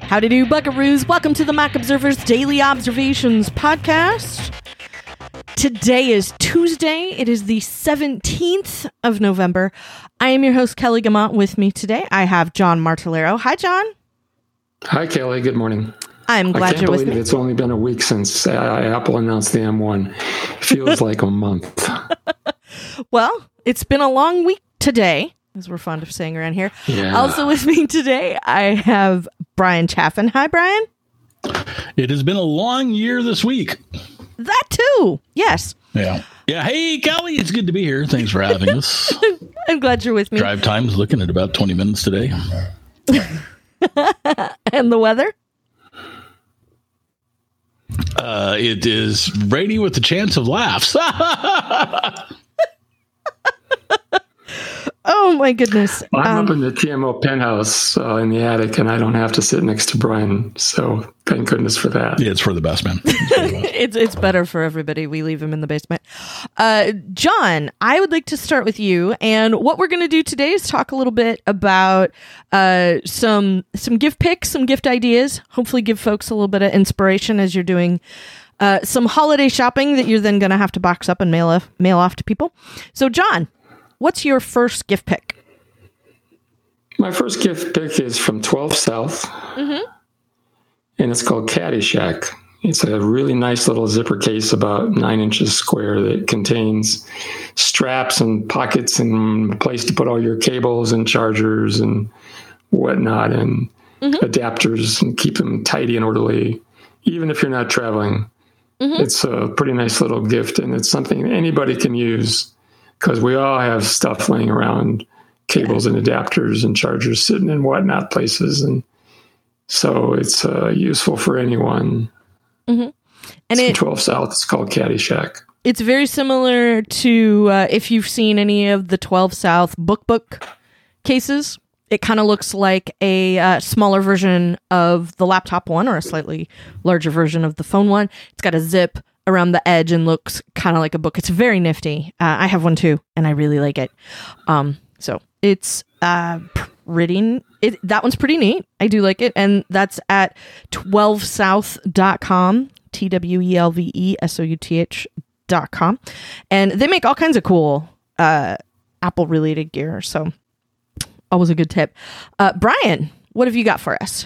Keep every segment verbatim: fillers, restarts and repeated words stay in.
Howdy do, buckaroos. Welcome to the Mac Observer's Daily Observations podcast. Today is Tuesday. It is the seventeenth of November. I am your host, Kelly Gamont. With me today, I have John Martellero. Hi, John. Hi, Kelly. Good morning. I'm glad I you're with can't me. believe it's only been a week since uh, Apple announced the M one. Feels like a month. Well, it's been a long week today, as we're fond of saying around here. Yeah. Also with me today, I have Brian Chaffin. Hi, Brian. It has been a long year this week. That too. Yes. Yeah. Yeah. Hey, Kelly, it's good to be here. Thanks for having us. I'm glad you're with me. Drive time's looking at about twenty minutes today. And the weather? Uh, it is rainy with a chance of laughs. Oh, my goodness. I'm Um, up in the T M O penthouse uh, in the attic, and I don't have to sit next to Brian. So thank goodness for that. Yeah, it's for the best, man. It's for the best. it's it's better for everybody. We leave him in the basement. Uh, John, I would like to start with you. And what we're going to do today is talk a little bit about uh, some some gift picks, some gift ideas. Hopefully, give folks a little bit of inspiration as you're doing uh, some holiday shopping that you're then going to have to box up and mail off, mail off to people. So, John, what's your first gift pick? My first gift pick is from twelve South, Mm-hmm. and it's called Caddyshack. It's a really nice little zipper case about nine inches square that contains straps and pockets and a place to put all your cables and chargers and whatnot, and mm-hmm. adapters, and keep them tidy and orderly, even if you're not traveling. Mm-hmm. It's a pretty nice little gift, and it's something anybody can use because we all have stuff laying around, cables and adapters and chargers sitting in whatnot places, and so it's uh, useful for anyone. Mm-hmm. And it's it, from twelve South. It's called Caddyshack. It's very similar to uh, if you've seen any of the twelve South book book cases. It kind of looks like a uh, smaller version of the laptop one, or a slightly larger version of the phone one. It's got a zip around the edge and looks kind of like a book. It's very nifty. Uh, I have one too, and I really like it. Um, so it's uh, pretty. It, that one's pretty neat. I do like it, and that's at twelve south dot com. T W E L V E S O U T H dot com, and they make all kinds of cool uh, Apple related gear. So always a good tip. Uh, Brian, what have you got for us?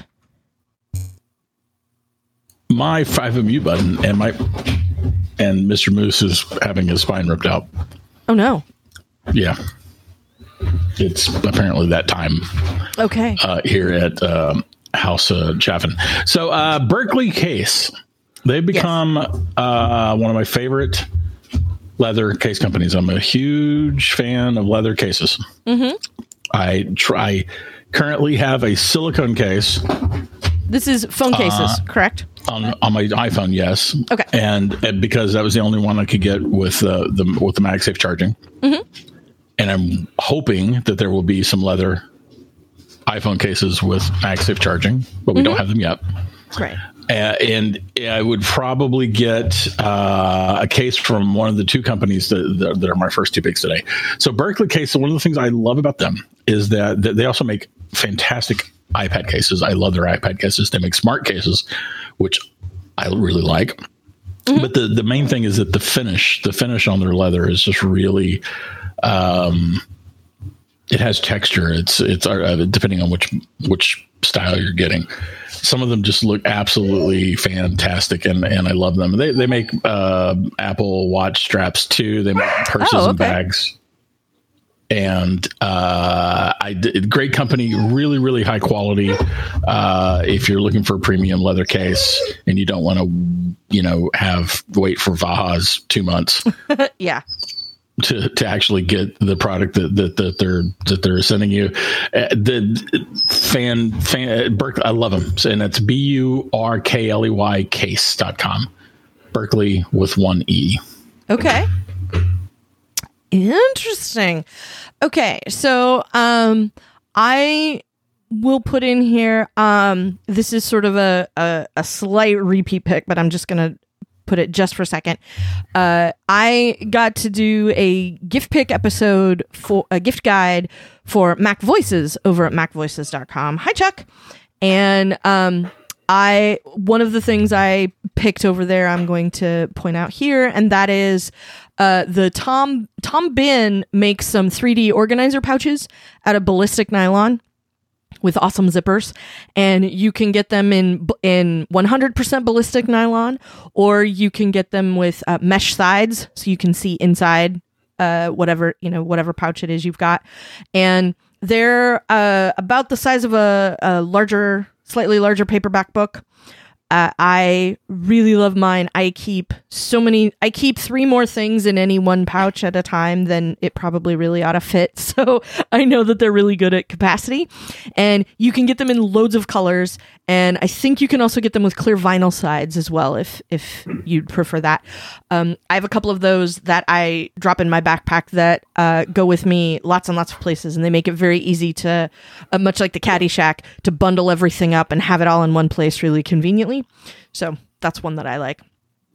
My five M U button and my and Mister Moose is having his spine ripped out. Oh no! Yeah, it's apparently that time. Okay. Uh, here at um, House uh, Chaffin. So uh, Berkeley Case, they've become yes. uh, one of my favorite leather case companies. I'm a huge fan of leather cases. Mm-hmm. I try currently have a silicone case. This is phone cases, uh, correct? On, on my iPhone, yes. Okay. And, and because that was the only one I could get with uh, the with the MagSafe charging. Mm-hmm. And I'm hoping that there will be some leather iPhone cases with MagSafe charging, but we mm-hmm. don't have them yet. Right. Uh, and I would probably get uh, a case from one of the two companies that, that, that are my first two picks today. So Berkeley Case, one of the things I love about them is that, that they also make fantastic iPad cases. I love their iPad cases. They make smart cases, which I really like. Mm-hmm. But the, the main thing is that the finish, the finish on their leather is just really, um, it has texture. It's it's uh, depending on which which style you're getting. Some of them just look absolutely fantastic, and, and I love them. They they make uh, Apple Watch straps too. They make purses oh, okay. and bags. And uh, I did, great company, really, really high quality. Uh, if you're looking for a premium leather case and you don't want to, you know, have wait for Vaha's two months, yeah, to, to actually get the product that, that, that they're that they're sending you, uh, the fan fan uh, Berkeley, I love them, and it's B U R K L E Y case dot com. Berkeley with one E. Okay. Interesting. Okay, so um, I will put in here. Um, this is sort of a, a a slight repeat pick, but I'm just gonna put it just for a second. Uh, I got to do a gift pick episode for a gift guide for Mac Voices over at mac voices dot com. Hi, Chuck. And um, I one of the things I picked over there, I'm going to point out here, and that is uh, the Tom Tom Bin makes some three D organizer pouches out of ballistic nylon with awesome zippers, and you can get them in in one hundred percent ballistic nylon, or you can get them with uh, mesh sides, so you can see inside uh, whatever you know whatever pouch it is you've got, and they're uh, about the size of a, a larger, slightly larger paperback book. Uh, I really love mine. I keep so many, I keep three more things in any one pouch at a time than it probably really ought to fit. So I know that they're really good at capacity, and you can get them in loads of colors. And I think you can also get them with clear vinyl sides as well, if, if you'd prefer that. Um, I have a couple of those that I drop in my backpack that uh, go with me lots and lots of places, and they make it very easy to, uh, much like the Caddyshack, to bundle everything up and have it all in one place really conveniently. So that's one that I like.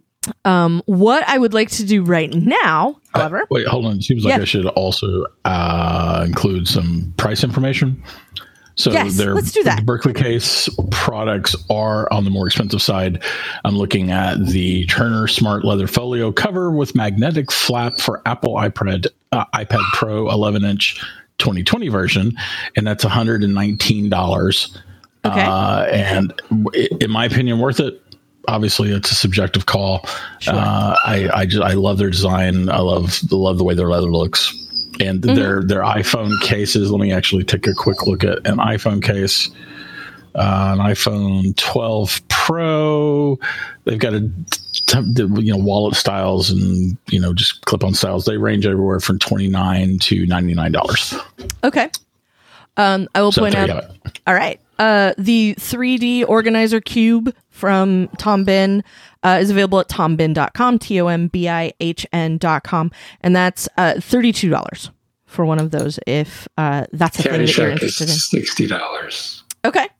Um, what I would like to do right now, however... Uh, wait, hold on. It seems like yeah. I should also uh, include some price information. So yes, their, let's do that. The Berkeley Case products are on the more expensive side. I'm looking at the Turner Smart Leather Folio cover with magnetic flap for Apple iPad, uh, iPad Pro eleven inch twenty twenty version, and that's one hundred nineteen dollars. Okay. Uh, and in my opinion, worth it. Obviously, it's a subjective call. Sure. Uh, I I just I love their design. I love love the way their leather looks, and mm-hmm. their their iPhone cases. Let me actually take a quick look at an iPhone case. Uh, an iPhone twelve Pro. They've got a you know wallet styles and you know just clip-on styles. They range everywhere from twenty-nine to ninety-nine dollars. Okay. Um, I will so point out. All right. Uh, the three D organizer cube from Tom Bin uh, is available at tom bin dot com, T O M B I H N dot com, and that's uh, thirty-two dollars for one of those if uh, that's a thing that you're interested in. sixty dollars. Okay.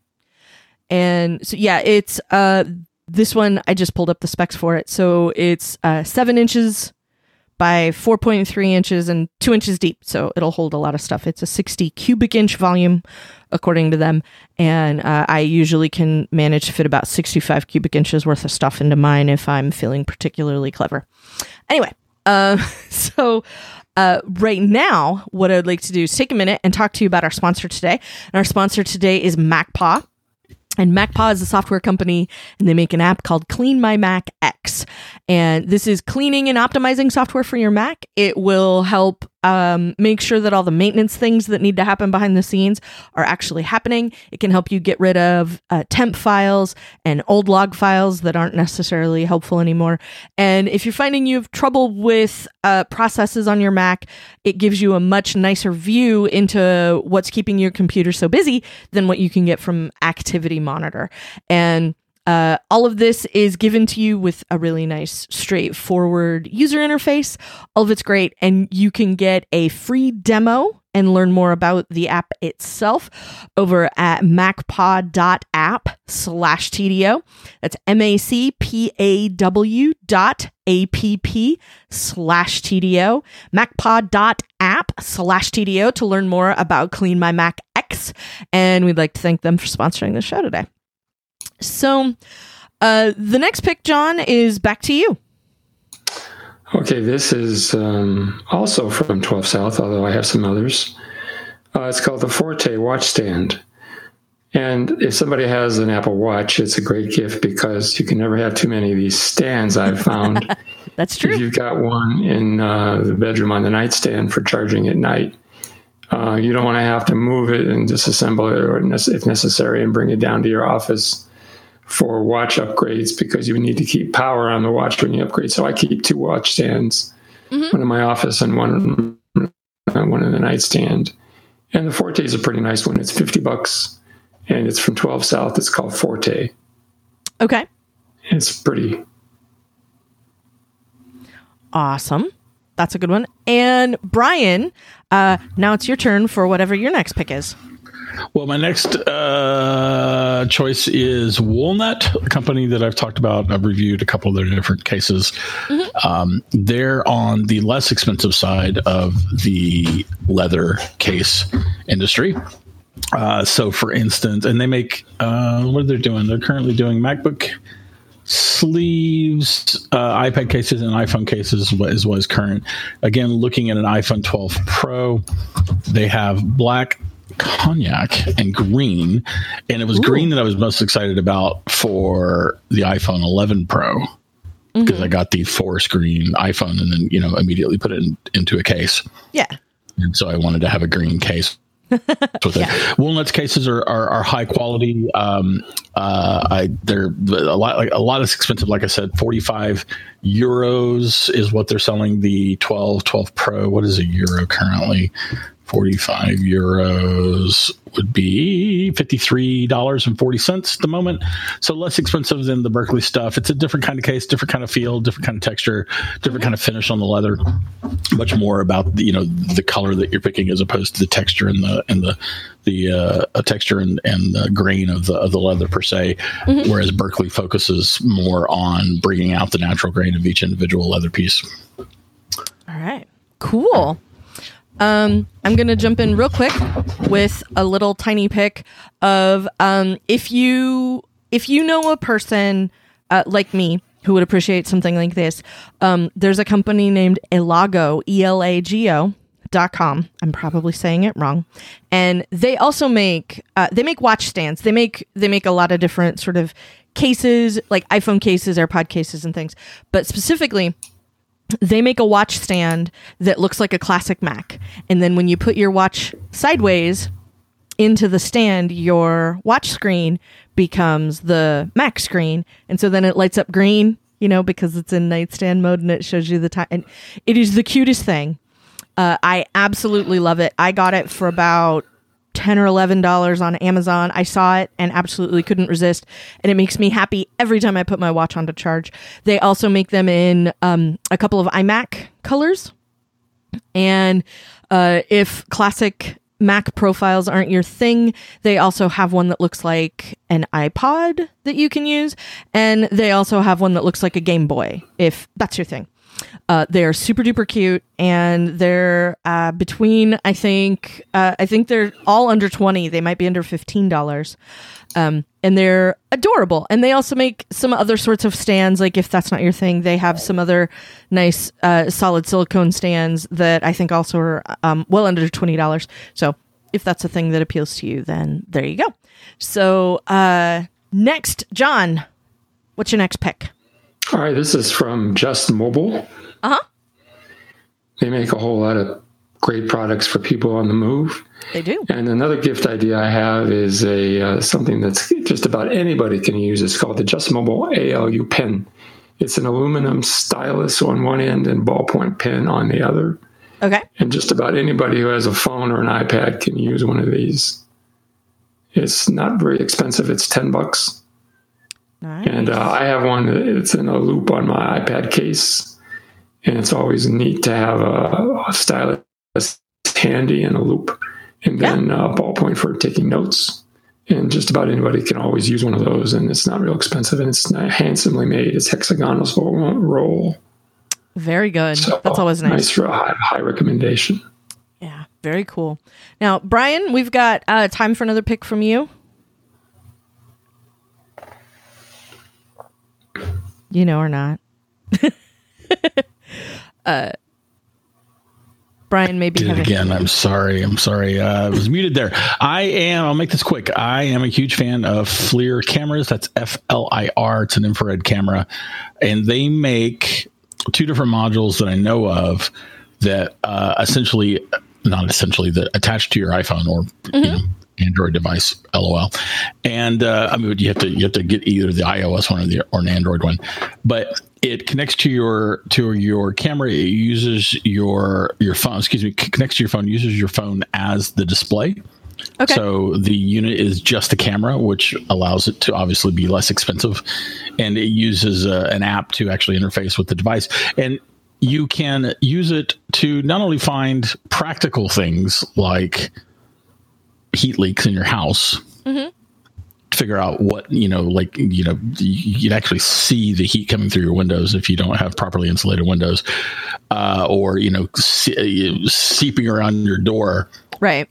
And so, yeah, it's uh, this one, I just pulled up the specs for it. So it's uh, seven inches by four point three inches and two inches deep. So it'll hold a lot of stuff. It's a sixty cubic inch volume, according to them. And uh, I usually can manage to fit about sixty-five cubic inches worth of stuff into mine if I'm feeling particularly clever. Anyway, uh, so uh, right now, what I'd like to do is take a minute and talk to you about our sponsor today. And our sponsor today is MacPaw. And MacPaw is a software company, and they make an app called Clean My Mac X. And this is cleaning and optimizing software for your Mac. It will help um, make sure that all the maintenance things that need to happen behind the scenes are actually happening. It can help you get rid of uh, temp files and old log files that aren't necessarily helpful anymore. And if you're finding you have trouble with uh, processes on your Mac, it gives you a much nicer view into what's keeping your computer so busy than what you can get from Activity Monitor. And Uh, all of this is given to you with a really nice, straightforward user interface. All of it's great, and you can get a free demo and learn more about the app itself over at macpaw.app slash TDO. That's M-A-C-P-A-W dot A-P-P slash TDO. macpaw.app slash TDO to learn more about Clean My Mac X. And we'd like to thank them for sponsoring the show today. So uh, the next pick, John, is back to you. Okay, this is um, also from twelve South, although I have some others. Uh, it's called the Forte Watch Stand. And if somebody has an Apple Watch, it's a great gift because you can never have too many of these stands, I've found. That's true. If you've got one in uh, the bedroom on the nightstand for charging at night, uh, you don't want to have to move it and disassemble it, or if necessary, and bring it down to your office for watch upgrades, because you need to keep power on the watch when you upgrade. So I keep two watch stands, mm-hmm. one in my office and one, one in the nightstand. And the Forte is a pretty nice one. It's fifty bucks, and it's from twelve South. It's called Forte. Okay. It's pretty. Awesome. That's a good one. And Brian, uh, now it's your turn for whatever your next pick is. Well, my next uh, choice is Woolnet, a company that I've talked about. I've reviewed a couple of their different cases. Mm-hmm. Um, they're on the less expensive side of the leather case industry. Uh, so, for instance, and they make uh, what are they doing? They're currently doing MacBook sleeves, uh, iPad cases, and iPhone cases is what is, what is current. Again, looking at an iPhone twelve Pro, they have black, cognac, and green, and it was Ooh. green that I was most excited about for the iPhone eleven Pro because mm-hmm. I got the forest green iPhone and then you know immediately put it in, into a case. Yeah, and so I wanted to have a green case. With yeah. it. Walnuts cases are, are, are high quality. Um, uh, I they're a lot like a lot is expensive. Like I said, forty-five euros is what they're selling the twelve, twelve Pro. What is a euro currently? forty-five euros would be fifty-three dollars and forty cents at the moment. So less expensive than the Berkeley stuff. It's a different kind of case, different kind of feel, different kind of texture, different kind of finish on the leather. Much more about the, you know, the color that you're picking as opposed to the texture and the and the the uh, texture and, and the grain of the of the leather per se. Mm-hmm. Whereas Berkeley focuses more on bringing out the natural grain of each individual leather piece. All right, cool. Um, I'm going to jump in real quick with a little tiny pick of um, if you if you know a person uh, like me who would appreciate something like this. Um, there's a company named Elago, E L A G O dot com. I'm probably saying it wrong, and they also make uh, they make watch stands. They make they make a lot of different sort of cases, like iPhone cases, AirPod cases, and things. But specifically, they make a watch stand that looks like a classic Mac. And then when you put your watch sideways into the stand, your watch screen becomes the Mac screen. And so then it lights up green, you know, because it's in nightstand mode and it shows you the time. And it is the cutest thing. Uh, I absolutely love it. I got it for about ten or eleven dollars on Amazon. I saw it and absolutely couldn't resist, and it makes me happy every time I put my watch on to charge. They also make them in um, a couple of iMac colors, and uh, if classic Mac profiles aren't your thing, they also have one that looks like an iPod that you can use, and they also have one that looks like a Game Boy, if that's your thing. Uh, they're super duper cute, and they're uh, between, I think, uh, I think they're all under twenty. They might be under fifteen dollars. Um, and they're adorable. And they also make some other sorts of stands. Like if that's not your thing, they have some other nice uh, solid silicone stands that I think also are um, well under twenty dollars. So if that's a thing that appeals to you, then there you go. So uh, next, John, what's your next pick? All right, this is from Just Mobile. Uh-huh. They make a whole lot of great products for people on the move. They do. And another gift idea I have is a uh, something that's just about anybody can use. It's called the Just Mobile A L U pen. It's an aluminum stylus on one end and ballpoint pen on the other. Okay. And just about anybody who has a phone or an iPad can use one of these. It's not very expensive. It's ten bucks. Nice. And uh, I have one it's in a loop on my iPad case, and it's always neat to have a, a stylus handy and a loop, and then yeah. a ballpoint for taking notes. And just about anybody can always use one of those, and it's not real expensive, and it's not handsomely made. It's hexagonal roll. Very good. So, that's always nice. Nice, high, high recommendation. Yeah, very cool. Now, Brian, we've got uh, time for another pick from you. You know or not. uh, Brian, maybe. Did it again. I'm sorry. I'm sorry. Uh, I was muted there. I am. I'll make this quick. I am a huge fan of FLIR cameras. That's F L I R. It's an infrared camera. And they make two different modules that I know of that uh, essentially, not essentially, that attach to your iPhone or mm-hmm. you know, Android device, LOL. And uh, I mean, you have to you have to get either the iOS one or the or an Android one, but it connects to your to your camera. It uses your your phone. Excuse me, connects to your phone. Uses your phone as the display. Okay. So the unit is just the camera, which allows it to obviously be less expensive, and it uses uh, an app to actually interface with the device. And you can use it to not only find practical things like heat leaks in your house, mm-hmm. figure out what, you know, like, you know, you'd actually see the heat coming through your windows if you don't have properly insulated windows, uh, or, you know, see, seeping around your door. Right.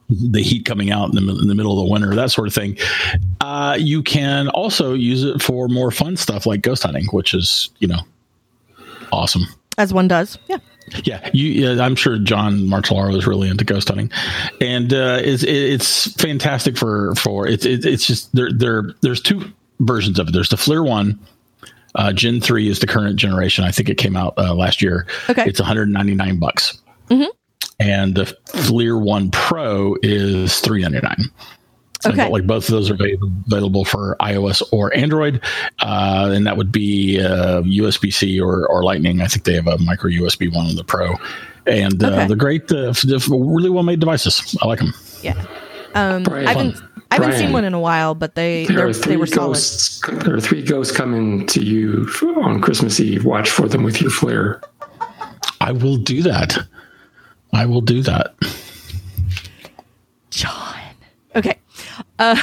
the heat coming out in the, in the middle of the winter, that sort of thing. Uh, you can also use it for more fun stuff like ghost hunting, which is, you know, awesome. As one does. Yeah. Yeah. You, yeah, I'm sure John Martellaro is really into ghost hunting, and uh, it's, it's fantastic for, for it's, it, it's just there, there, there's two versions of it. There's the FLIR one. Uh, Gen three is the current generation. I think it came out uh, last year. Okay. It's one hundred ninety-nine bucks. Mm-hmm. And the FLIR one Pro is three ninety-nine. Okay. And, like both of those are available, available for iOS or Android. Uh, and that would be uh, U S B C or, or Lightning. I think they have a micro U S B one on the Pro. And uh, okay. they're great, uh, they're really well made devices. I like them. Yeah. Um, Brian, I haven't, I haven't Brian, seen one in a while, but they, there are they three were ghosts, solid. There are three ghosts coming to you on Christmas Eve. Watch for them with your FLIR. I will do that. I will do that. John. Okay. Uh,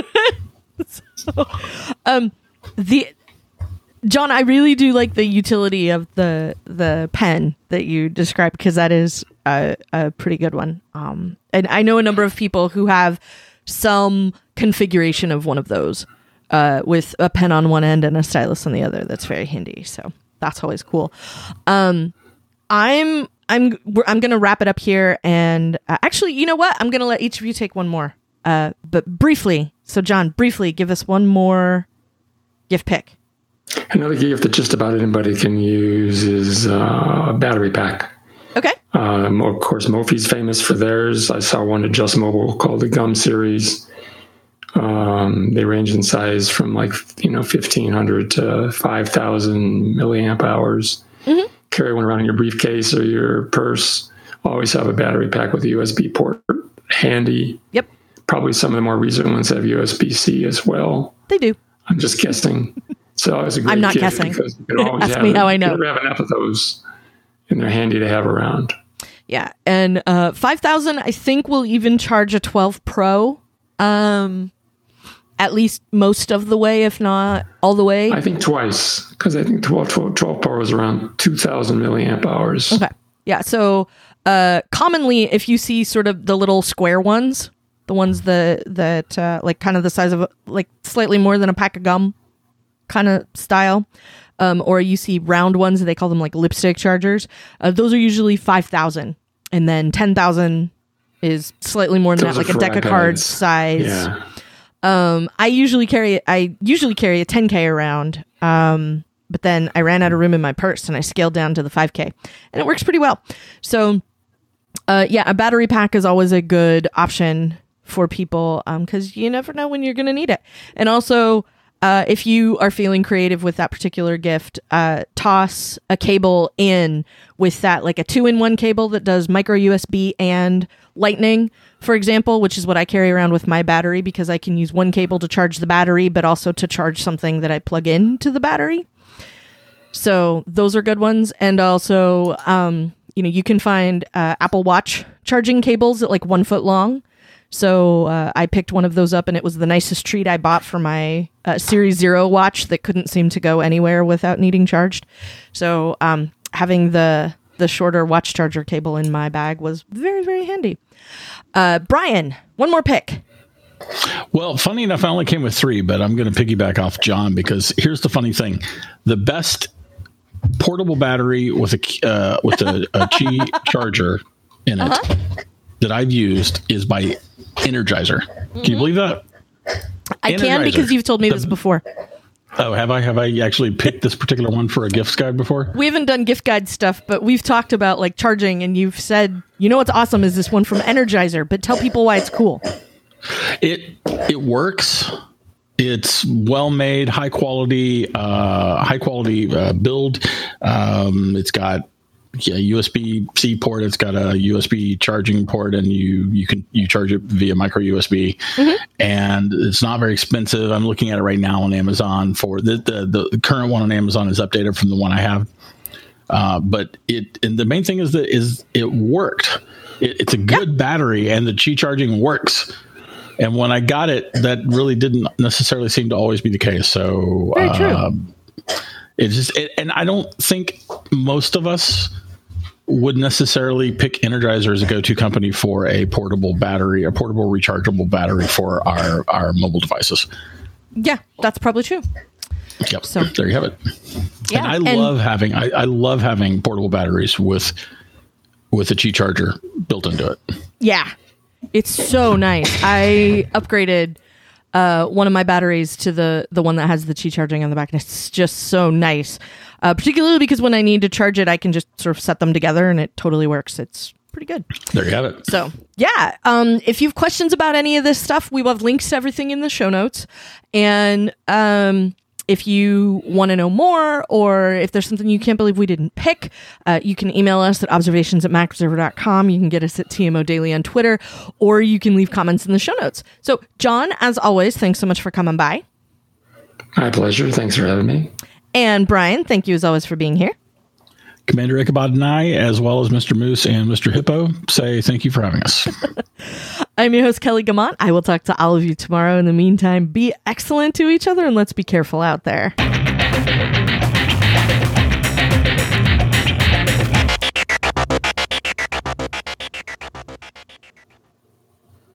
so, um, the John, I really do like the utility of the the pen that you described, because that is a, a pretty good one. Um, and I know a number of people who have some configuration of one of those, uh, with a pen on one end and a stylus on the other. That's very handy. So that's always cool. Um, I'm I'm I'm gonna wrap it up here, and uh, actually, you know what? I'm gonna let each of you take one more. Uh, but briefly, so John, briefly give us one more gift pick. Another gift that just about anybody can use is uh, a battery pack. Okay. Um, of course, Mophie's famous for theirs. I saw one at Just Mobile called the Gum Series. Um, they range in size from like, you know, fifteen hundred to five thousand milliamp hours. Mm-hmm. Carry one around in your briefcase or your purse. Always have a battery pack with a U S B port handy. Yep. Probably some of the more recent ones have U S B C as well. They do. I'm just guessing. So it's a great I'm not gift guessing. because you can always Ask have, me how I know. You never have enough of those, and they're handy to have around. Yeah, and uh, five thousand, I think, will even charge a twelve Pro, um, at least most of the way, if not all the way. I think twice, because I think twelve, twelve, twelve Pro is around two thousand milliamp hours. Okay. Yeah, so uh, commonly, if you see sort of the little square ones, the ones that, that uh, like kind of the size of, a, like slightly more than a pack of gum kind of style, um, or you see round ones, they call them like lipstick chargers. Uh, those are usually five thousand, and then ten thousand is slightly more than Those that, like are a for deck of iPads. cards size. Yeah. Um, I usually carry I usually carry a ten K around, um, but then I ran out of room in my purse and I scaled down to the five K, and it works pretty well. So, uh, yeah, a battery pack is always a good option for people, um, because you never know when you're going to need it. And also, uh, if you are feeling creative with that particular gift, uh, toss a cable in with that, like a two-in-one cable that does micro U S B and Lightning, for example, which is what I carry around with my battery, because I can use one cable to charge the battery, but also to charge something that I plug into the battery. So those are good ones. And also, um, you know, you can find uh, Apple Watch charging cables at like one foot long. So uh, I picked one of those up, and it was the nicest treat I bought for my uh, Series Zero watch that couldn't seem to go anywhere without needing charged. So um, having the the shorter watch charger cable in my bag was very, very handy. Uh, Brian, one more pick. Well, funny enough, I only came with three, but I'm going to piggyback off John, because here's the funny thing. The best portable battery with a uh, with a, a Qi charger in it uh-huh. that I've used is by Energizer. Mm-hmm. Can you believe that? I Energizer. Can, because you've told me the, this before. Oh, have I? Have I actually picked this particular one for a gift guide before? We haven't done gift guide stuff, but we've talked about like charging, and you've said, you know what's awesome is this one from Energizer, but tell people why it's cool. It it works. It's well made, high quality, uh, high quality uh, build. Um, it's got yeah, U S B C port. It's got a U S B charging port, and you you can you charge it via micro U S B. Mm-hmm. And it's not very expensive. I'm looking at it right now on Amazon. For the the, the current one on Amazon is updated from the one I have. Uh, but it and the main thing is that is it worked. It, it's a good yeah. battery, and the Qi charging works. And when I got it, that really didn't necessarily seem to always be the case. So very true. Uh, It's just, it, and I don't think most of us would necessarily pick Energizer as a go-to company for a portable battery, a portable rechargeable battery for our, our mobile devices. Yeah, that's probably true. Yep. So there you have it. Yeah, and I and, love having I, I love having portable batteries with with a Qi charger built into it. Yeah, it's so nice. I upgraded uh, one of my batteries to the the one that has the Qi charging on the back, and it's just so nice. Uh, particularly because when I need to charge it, I can just sort of set them together, and it totally works. It's pretty good. There you have it. So yeah, um, if you have questions about any of this stuff, we will have links to everything in the show notes, and um. If you want to know more, or if there's something you can't believe we didn't pick, uh, you can email us at observations at mac observer dot com. You can get us at T M O Daily on Twitter, or you can leave comments in the show notes. So, John, as always, thanks so much for coming by. My pleasure. Thanks for having me. And Brian, thank you as always for being here. Commander Ichabod and I, as well as Mister Moose and Mister Hippo, say thank you for having us. I'm your host, Kelly Gamont. I will talk to all of you tomorrow. In the meantime, be excellent to each other, and let's be careful out there.